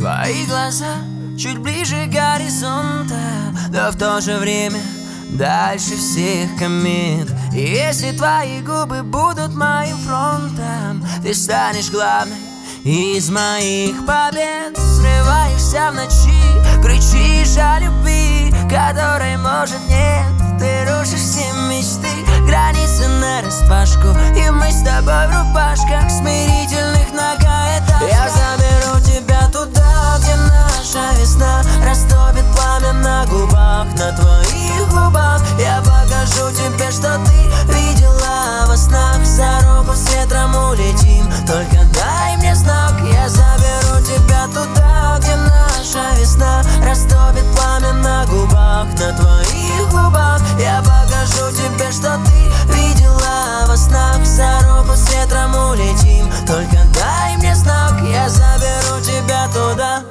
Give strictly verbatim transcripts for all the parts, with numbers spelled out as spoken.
Твои глаза чуть ближе горизонта, но в то же время дальше всех комет. И если твои губы будут моим фронтом, ты станешь главной из моих побед. Срываешься в ночи, кричишь о любви, которой может нет. Ты рушишь все мечты, границы нараспашку, и мы с тобой в рубашках смирительных многоэтажках. Я заберу тебя туда, где наша весна растопит пламя на губах, на твоих губах. Я покажу тебе, что ты видела во снах. За руку с ветром улетим, только дай мне знак. Я заберу тебя туда, где наша весна растопит пламя на губах, на твоих губах. Я покажу тебе, что ты видела во снах. За руку с ветром улетим, только дай мне знак. Я заберу тебя туда.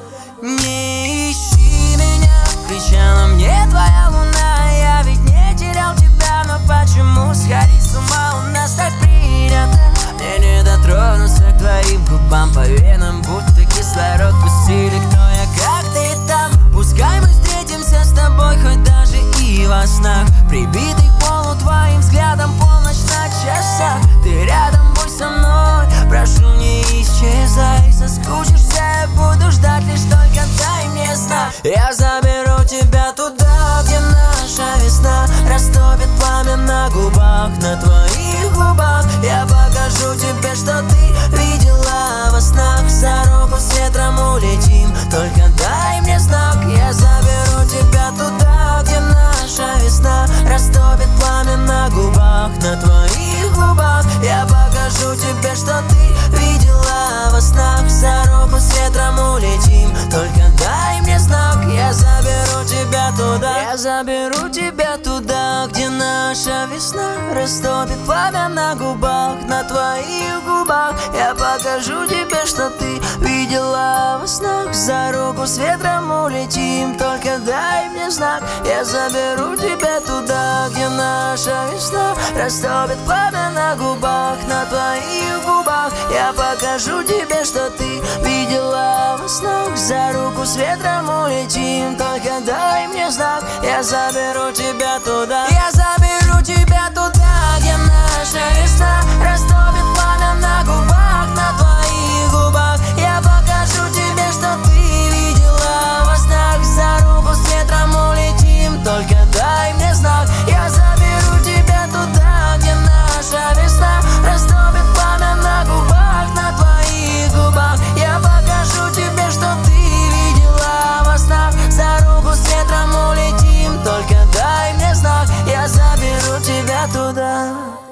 Не ищи меня, кричала мне твоя луна. Я ведь не терял тебя, но почему сходить с ума у нас так принято? Мне не дотронуться к твоим губам, по венам будто кислород пустили. Кто я, как ты там? Пускай мы встретимся с тобой хоть даже и во снах, прибитый к полу твоим взглядом, полночь на часах. Ты рядом, будь со мной, прошу, не исчезай. Соскучишься, я буду ждать, лишь только дай мне знак. Я заберу тебя туда, где наша весна растопит пламя на губах, на твоих губах. Я покажу тебе, что ты видела во снах. За руку с ветром улетим, только дай мне знак. Я заберу тебя туда, где наша весна растопит пламя на губах, на твоих губах. Я покажу тебе, что ты видела во снах. За руку с ветром улетим, только дай мне знак. Я заберу тебя туда. Я заберу тебя туда, где наша весна растопит пламя на губах, на твоих губах. Я покажу тебе, что ты видела во снах. За руку с ветром улетим, только дай мне знак. Я заберу тебя туда, где наша весна растопит пламя на губах, на твоих губах. Я покажу тебе, что ты видела во снах. За руку с ветром улетим, только дай мне знак. Я заберу тебя туда. Я заберу тебя туда, где наша весна растопит пламя на губах, на твоих губах. Я покажу тебе, что ты видела во снах. За руку с ветром улетим, только дай мне знак. Я заберу тебя туда, где наша весна растопит пламя на губах, на твоих губах. Я покажу тебе, что ты видела во снах. За руку с ветром улетим, только дай мне знак. Я заберу тебя туда.